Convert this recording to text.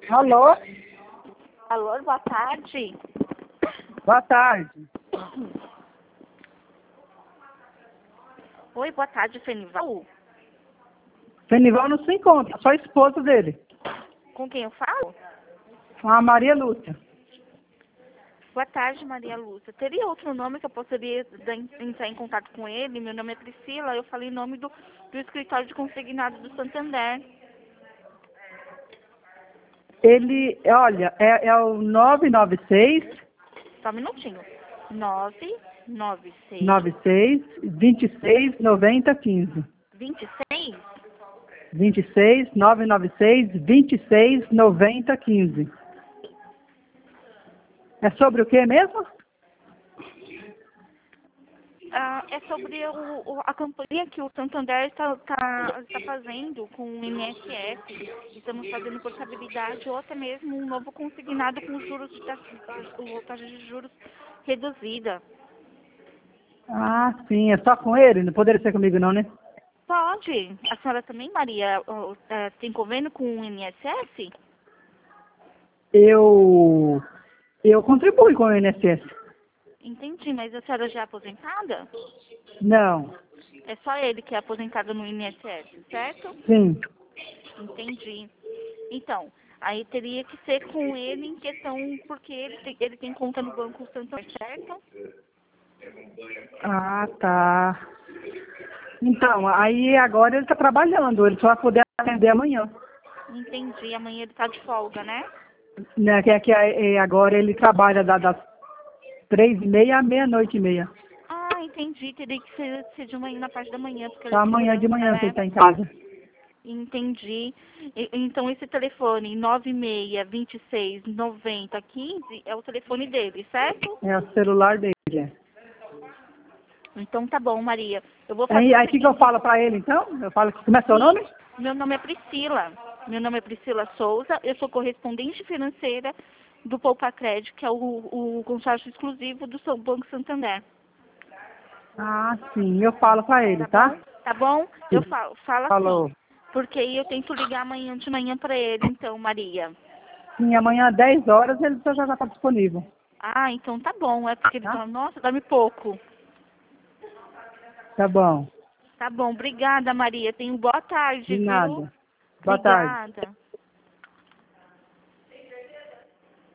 Alô? Alô, boa tarde. Boa tarde. Oi, boa tarde, Fenival. Fenival não se encontra, só a esposa dele. Com quem eu falo? Com a Maria Lúcia. Boa tarde, Maria Lúcia. Teria outro nome que eu poderia entrar em contato com ele? Meu nome é Priscila, eu falei em nome do escritório de consignado do Santander. Ele, olha, é o 996 Só um minutinho. 996 96 26 90 15. 26 26 996 26 90 15. É sobre o que mesmo? É sobre a campanha que o Santander está fazendo com o INSS. Estamos fazendo portabilidade ou até mesmo um novo consignado com juros taxa de juros reduzida. Ah, sim, é só com ele? Não poderia ser comigo não, né? Pode. A senhora também, Maria, tem convênio com o INSS? Eu contribuo com o INSS. Entendi, mas a senhora já é aposentada? Não, É só ele que é aposentado no INSS, certo? sim. Entendi. Então, aí teria que ser com ele em questão, porque ele tem conta no Banco Santander, certo? Ah, tá. Então, aí agora ele está trabalhando, ele só vai poder atender amanhã. Entendi. Amanhã ele tá de folga, né? Né, agora ele trabalha das 3h30 à meia-noite e meia. Ah, entendi. Teria que ser de manhã, na parte da manhã, porque ele Só é amanhã de segurança, manhã que ele né? está em casa. Entendi. Então esse telefone 96 26 90 15 é o telefone dele, certo? É o celular dele. É. Então tá bom, Maria. Eu vou fazer Aí o o que eu seguinte. falo para ele então? Eu falo, como é seu Sim, nome? meu nome é Priscila. Meu nome é Priscila Souza. Eu sou correspondente financeira do Poupa Crédito, que é o consórcio exclusivo do Banco Santander. Ah, sim, eu falo para ele, Tá bom? tá? Tá bom? Eu Sim. falo assim. Falou. Porque aí eu tento ligar amanhã de manhã para ele, então, Maria. Sim, amanhã às 10 horas ele já está disponível, Ah, então tá bom. É porque ele tá? fala, nossa, dorme pouco. Tá bom. Tá bom, obrigada, Maria. Tenha boa De tarde, viu? nada. Boa tarde. Obrigada.